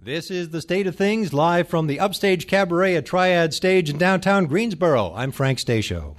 This is The State of Things, live from the Upstage Cabaret at Triad Stage in downtown Greensboro. I'm Frank Stasio.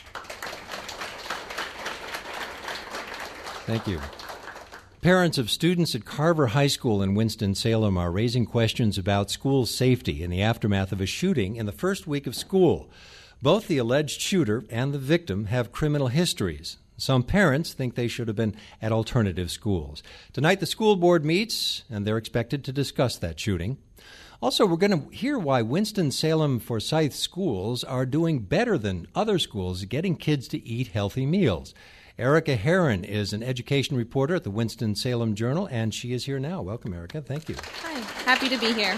Thank you. Parents of students at Carver High School in Winston-Salem are raising questions about school safety in the aftermath of a shooting in the first week of school. Both the alleged shooter and the victim have criminal histories. Some parents think they should have been at alternative schools. Tonight, the school board meets, and they're expected to discuss that shooting. Also, we're going to hear why Winston-Salem Forsyth schools are doing better than other schools getting kids to eat healthy meals. Erica Herron is an education reporter at the Winston-Salem Journal, and she is here now. Welcome, Erica. Thank you. Hi. Happy to be here.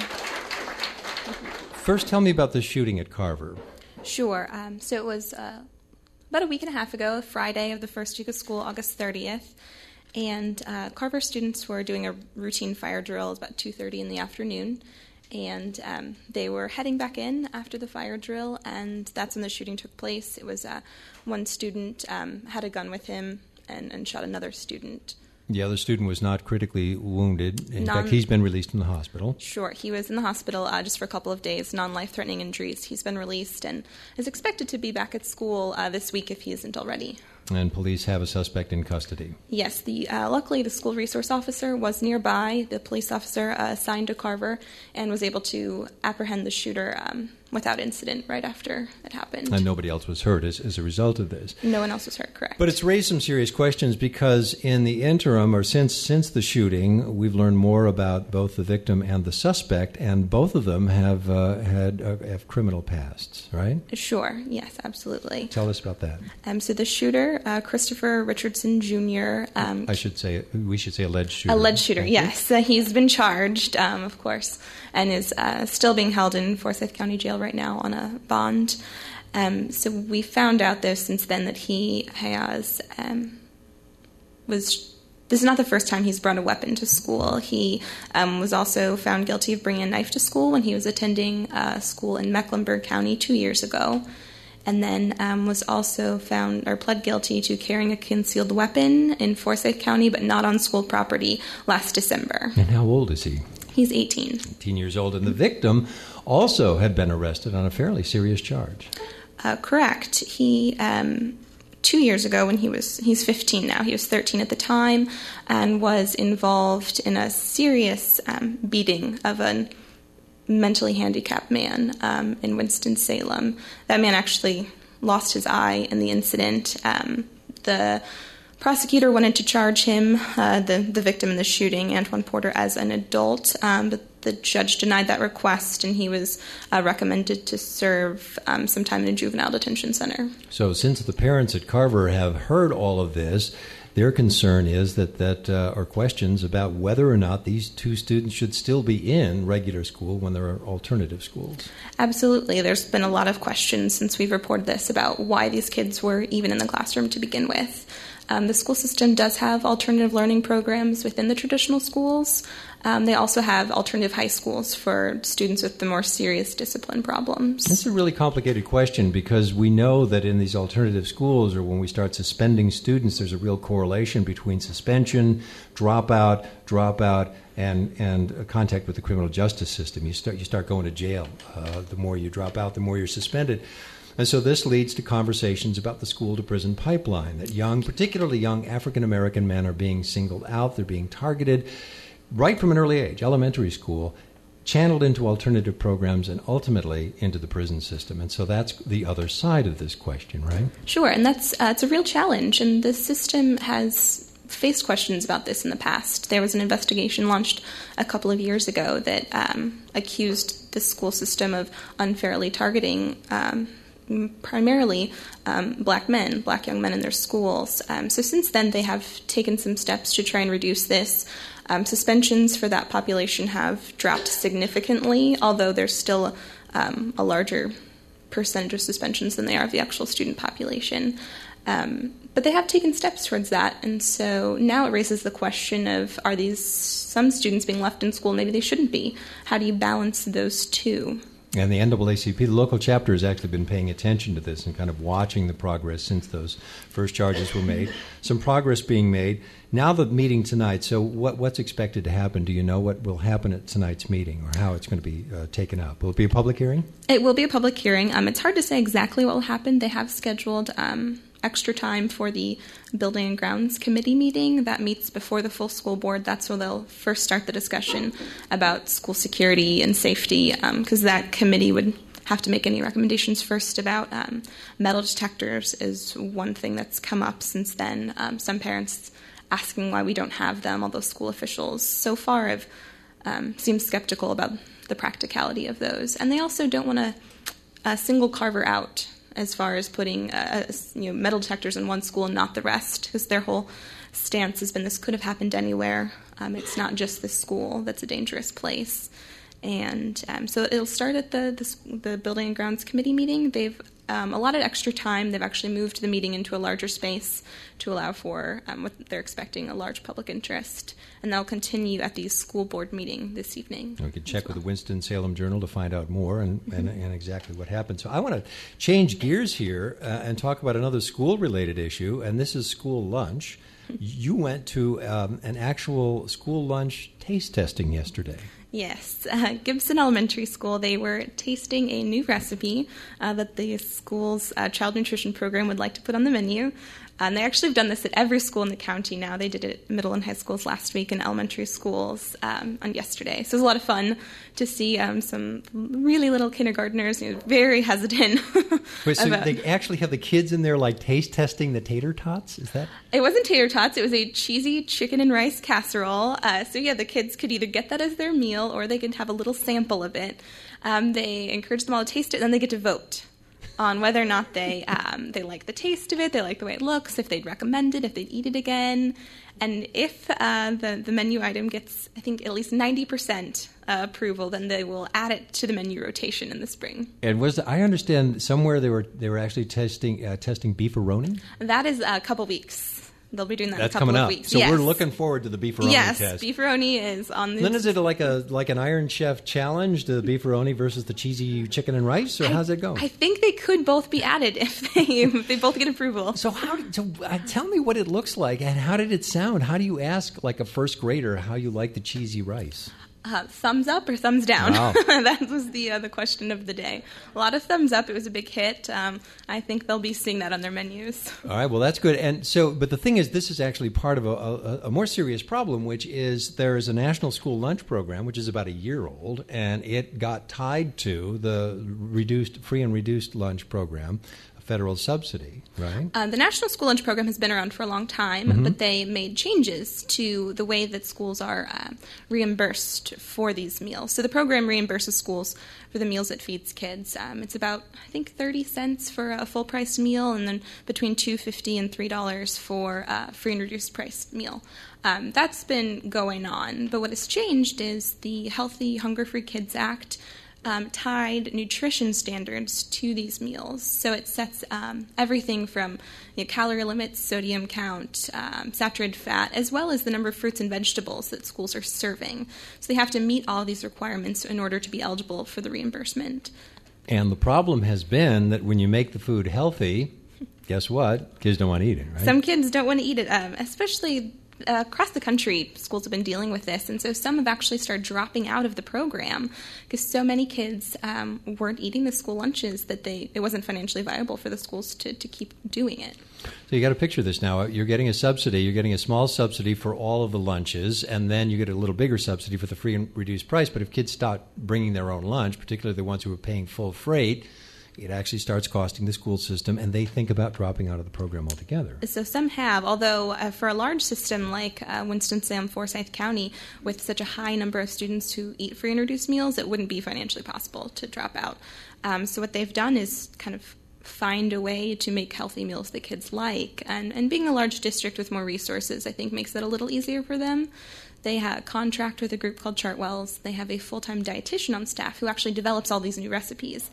First, tell me about the shooting at Carver. Sure. So it was about a week and a half ago, Friday of the first week of school, August 30th, and Carver students were doing a routine fire drill. It was about 2:30 in the afternoon, and they were heading back in after the fire drill, and that's when the shooting took place. It was one student had a gun with him and shot another student. The other student was not critically wounded. In fact, he's been released from the hospital. Sure. He was in the hospital just for a couple of days, non-life-threatening injuries. He's been released and is expected to be back at school this week if he isn't already. And police have a suspect in custody. Yes. Luckily, the school resource officer was nearby. The police officer assigned to Carver and was able to apprehend the shooter without incident right after it happened. And nobody else was hurt as a result of this. No one else was hurt, correct. But it's raised some serious questions because in the interim, or since the shooting, we've learned more about both the victim and the suspect, and both of them have have criminal pasts, right? Sure. Yes, absolutely. Tell us about that. So the shooter, Christopher Richardson Jr. We should say alleged shooter. Alleged shooter, yes. He's been charged, of course, and is still being held in Forsyth County Jail right now on a bond. So we found out, though, since then that he has this is not the first time he's brought a weapon to school. He was also found guilty of bringing a knife to school when he was attending school in Mecklenburg County 2 years ago. And then was also found or pled guilty to carrying a concealed weapon in Forsyth County, but not on school property, last December. And how old is he? He's 18. 18 years old. And the victim also had been arrested on a fairly serious charge. Correct. He, 2 years ago when he's 15 now, he was 13 at the time, and was involved in a serious beating of a mentally handicapped man in Winston-Salem. That man actually lost his eye in the incident. The prosecutor wanted to charge him, the victim in the shooting, Antoine Porter, as an adult, but the judge denied that request, and he was recommended to serve some time in a juvenile detention center. So since the parents at Carver have heard all of this, their concern is that are questions about whether or not these two students should still be in regular school when there are alternative schools. Absolutely. There's been a lot of questions since we've reported this about why these kids were even in the classroom to begin with. The school system does have alternative learning programs within the traditional schools. They also have alternative high schools for students with the more serious discipline problems. That's a really complicated question because we know that in these alternative schools, or when we start suspending students, there's a real correlation between suspension, dropout, and contact with the criminal justice system. You start going to jail. The more you drop out, the more you're suspended. And so this leads to conversations about the school-to-prison pipeline, that particularly young African-American men are being singled out, they're being targeted right from an early age, elementary school, channeled into alternative programs and ultimately into the prison system. And so that's the other side of this question, right? Sure, and that's it's a real challenge, and the system has faced questions about this in the past. There was an investigation launched a couple of years ago that accused the school system of unfairly targeting primarily black young men in their schools. So since then, they have taken some steps to try and reduce this. Suspensions for that population have dropped significantly, although there's still a larger percentage of suspensions than they are of the actual student population. But they have taken steps towards that, and so now it raises the question of, are some students being left in school? Maybe they shouldn't be. How do you balance those two? And the NAACP, the local chapter, has actually been paying attention to this and kind of watching the progress since those first charges were made. Some progress being made. Now the meeting tonight, so what's expected to happen? Do you know what will happen at tonight's meeting or how it's going to be taken up? Will it be a public hearing? It will be a public hearing. It's hard to say exactly what will happen. They have scheduled extra time for the Building and Grounds Committee meeting that meets before the full school board. That's where they'll first start the discussion about school security and safety, because that committee would have to make any recommendations first about metal detectors is one thing that's come up since then. Some parents asking why we don't have them, although school officials so far have seemed skeptical about the practicality of those. And they also don't want to single Carver out as far as putting metal detectors in one school and not the rest, because their whole stance has been this could have happened anywhere. It's not just this school that's a dangerous place. And so it'll start at the Building and Grounds Committee meeting. They've allotted extra time. They've actually moved the meeting into a larger space to allow for what they're expecting, a large public interest. And they'll continue at the school board meeting this evening. We could check with the Winston-Salem Journal to find out more and exactly what happened. So I want to change gears here and talk about another school-related issue, and this is school lunch. You went to an actual school lunch taste testing yesterday. Yes, Gibson Elementary School, they were tasting a new recipe that the school's child nutrition program would like to put on the menu. And they actually have done this at every school in the county now. They did it at middle and high schools last week and elementary schools on yesterday. So it was a lot of fun to see some really little kindergartners very hesitant. Wait, so they actually have the kids in there like taste testing the tater tots? Is that? It wasn't tater tots. It was a cheesy chicken and rice casserole. So yeah, the kids could either get that as their meal or they could have a little sample of it. They encourage them all to taste it, and then they get to vote on whether or not they like the taste of it, they like the way it looks, if they'd recommend it, if they'd eat it again. And if the menu item gets, I think, at least 90% approval, then they will add it to the menu rotation in the spring. And I understand somewhere they were actually testing beefaroni? That is a couple weeks. They'll be doing that That's in a couple coming of up. weeks. So yes. We're looking forward to the beefaroni test. Yes, beefaroni is on the... Then is it like an Iron Chef challenge, the beefaroni versus the cheesy chicken and rice, or how's it go? I think they could both be added if they both get approval. So tell me what it looks like and how did it sound? How do you ask like a first grader how you like the cheesy rice? Thumbs up or thumbs down? Wow. That was the question of the day. A lot of thumbs up. It was a big hit. I think they'll be seeing that on their menus. All right. Well, that's good. And so, but the thing is, this is actually part of a more serious problem, which is there is a national school lunch program, which is about a year old, and it got tied to the free and reduced lunch program. Federal subsidy, right? The National School Lunch Program has been around for a long time, but they made changes to the way that schools are reimbursed for these meals. So the program reimburses schools for the meals it feeds kids. It's about, I think, 30 cents for a full-priced meal, and then between $2.50 and $3 for a free and reduced-priced meal. That's been going on, but what has changed is the Healthy Hunger-Free Kids Act tied nutrition standards to these meals. So it sets everything from calorie limits, sodium count, saturated fat, as well as the number of fruits and vegetables that schools are serving. So they have to meet all of these requirements in order to be eligible for the reimbursement. And the problem has been that when you make the food healthy, guess what? Kids don't want to eat it, right? Some kids don't want to eat it, especially across the country, schools have been dealing with this, and so some have actually started dropping out of the program because so many kids weren't eating the school lunches that it wasn't financially viable for the schools to keep doing it. So you got to picture this now. You're getting a subsidy. You're getting a small subsidy for all of the lunches, and then you get a little bigger subsidy for the free and reduced price. But if kids start bringing their own lunch, particularly the ones who are paying full freight, it actually starts costing the school system, and they think about dropping out of the program altogether. So some have, although for a large system like Winston-Salem, Forsyth County, with such a high number of students who eat free and reduced meals, it wouldn't be financially possible to drop out. So what they've done is kind of find a way to make healthy meals that kids like. And being a large district with more resources, I think, makes that a little easier for them. They contract with a group called Chartwells. They have a full-time dietitian on staff who actually develops all these new recipes.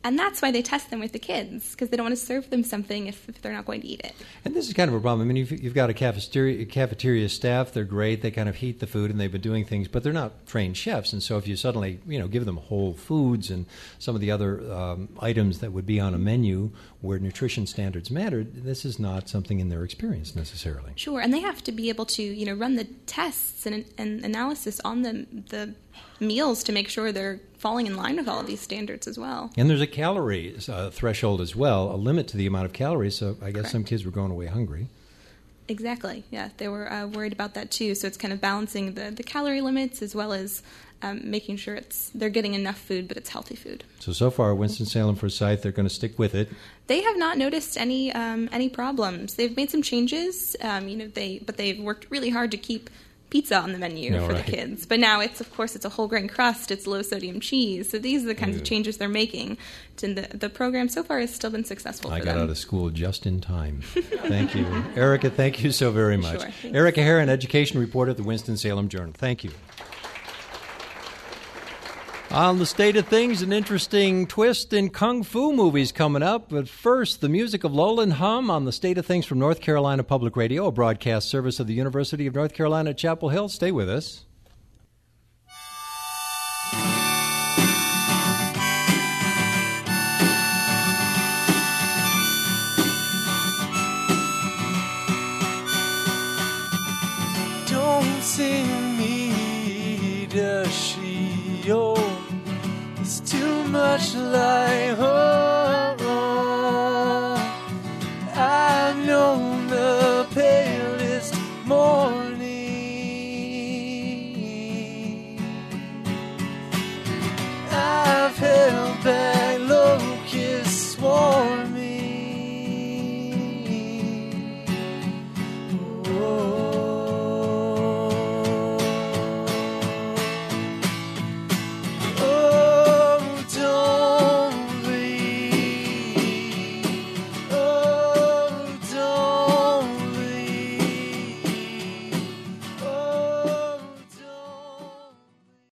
And that's why they test them with the kids, because they don't want to serve them something if they're not going to eat it. And this is kind of a problem. I mean, you've got a cafeteria staff. They're great. They kind of heat the food, and they've been doing things, but they're not trained chefs. And so if you suddenly, give them whole foods and some of the other items that would be on a menu where nutrition standards mattered, this is not something in their experience necessarily. Sure, and they have to be able to, run the tests and analysis on the meals to make sure they're falling in line with all of these standards as well. And there's a calorie threshold as well, a limit to the amount of calories, so I guess Correct. some kids were going away hungry. Exactly, yeah. They were worried about that too, so it's kind of balancing the calorie limits as well as making sure they're getting enough food, but it's healthy food. So far, Winston-Salem Forsyth, they're going to stick with it. They have not noticed any problems. They've made some changes, but they've worked really hard to keep pizza on the menu for right. the kids. But now it's a whole grain crust, it's low sodium cheese. So these are the kinds of changes they're making. And the program so far has still been successful for them. I got out of school just in time. Thank you. Erica, thank you so very much. Sure, Erica Herron, education reporter at the Winston-Salem Journal. Thank you. On the state of things, an interesting twist in Kung Fu movies coming up. But first, the music of Lowland Hum on the state of things from North Carolina Public Radio, a broadcast service of the University of North Carolina at Chapel Hill. Stay with us. Don't sing me the Shio. It's too much like